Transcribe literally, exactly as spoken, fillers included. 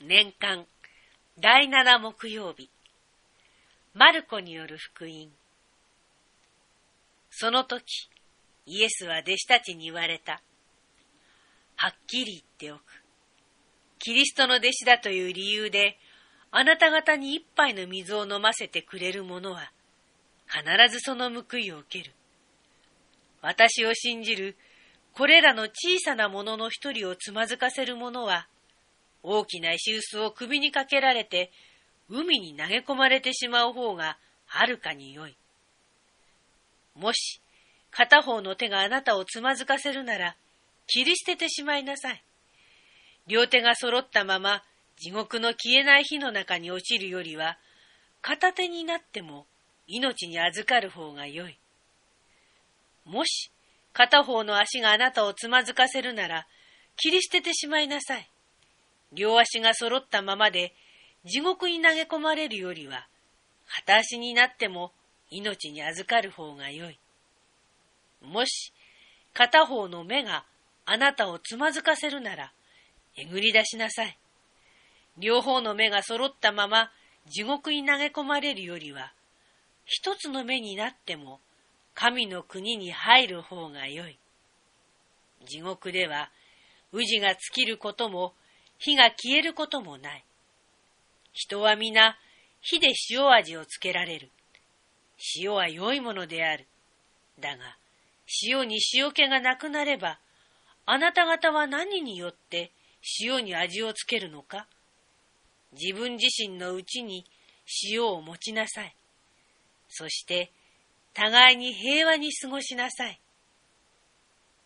年間だいなな木曜日、マルコによる福音。その時、イエスは弟子たちに言われた。はっきり言っておく。キリストの弟子だという理由で、あなた方に一杯の水を飲ませてくれる者は、必ずその報いを受ける。私を信じる、これらの小さなものの一人をつまずかせる者は、大きな石臼を首にかけられて、海に投げ込まれてしまう方がはるかに良い。もし、片方の手があなたをつまずかせるなら、切り捨ててしまいなさい。両手が揃ったまま、地獄の消えない火の中に落ちるよりは、片手になっても命に預かる方が良い。もし、片方の足があなたをつまずかせるなら、切り捨ててしまいなさい。両足が揃ったままで、地獄に投げ込まれるよりは、片足になっても命に預かる方が良い。もし、片方の目があなたをつまずかせるなら、えぐり出しなさい。両方の目が揃ったまま地獄に投げ込まれるよりは、一つの目になっても神の国に入る方が良い。地獄では、宇治が尽きることも、火が消えることもない。人は皆、火で塩味をつけられる。塩は良いものである。だが、塩に塩気がなくなれば、あなた方は何によって塩に味をつけるのか？自分自身のうちに塩を持ちなさい。そして、互いに平和に過ごしなさい。